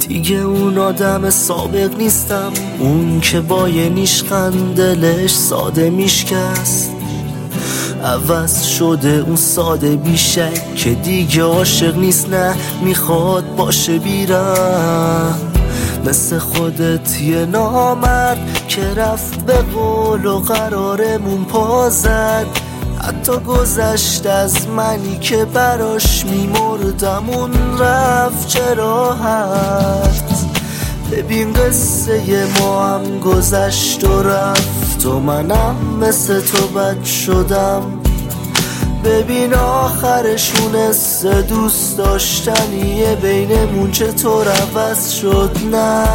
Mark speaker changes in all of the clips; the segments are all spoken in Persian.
Speaker 1: دیگه اون آدم سابق نیستم، اون که با یه نیشخند دلش ساده میشکست. عوض شده اون ساده بیشک که دیگه عاشق نیست، نه میخواد باشه بیرم. مثل خودت یه نامرد که رفت به قول و قرارمون پا زد. حتی گذشت از منی که براش میمردم، اون رفت چه راحت. ببین قصه ما هم گذشت و رفت و منم مثل تو بد شدم. ببین آخرشون حس دوست داشتنیه بینمون چطور عوض شد. نه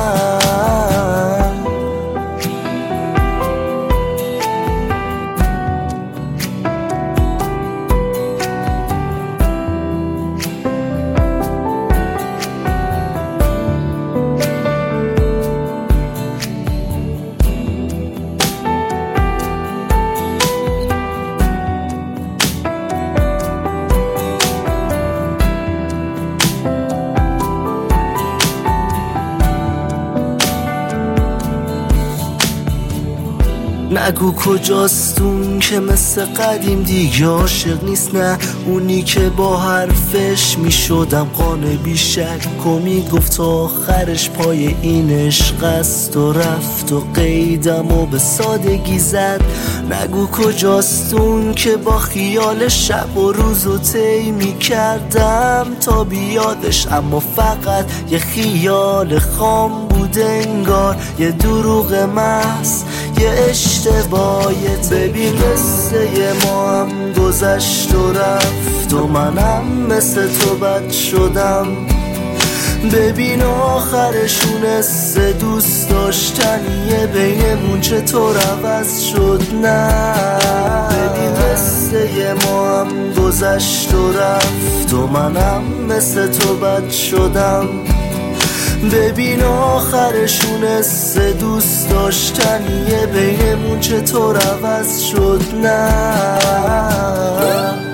Speaker 1: نگو کجاست اون که مثل قدیم دیگه عاشق نیست، نه اونی که با حرفش میشدم قانع بیشک و میگفت آخرش پای این عشق است و رفت و قیدم و به سادگی زد. نگو کجاست اون که با خیال شب و روز و طی میکردم تا بیادش، اما فقط یه خیال خام بود انگار، یه دروغ محض، یه اشتباهیت. ببین قصه ما هم گذشت و رفت و منم مثل تو بد شدم. ببین آخرشون حس دوست داشتنیه بینمون چطور عوض شد. نه ببین قصه ما هم گذشت و رفت و منم مثل تو بد شدم. ببین آخرشون حس دوست داشتنیه بینمون چطور عوض شد. نه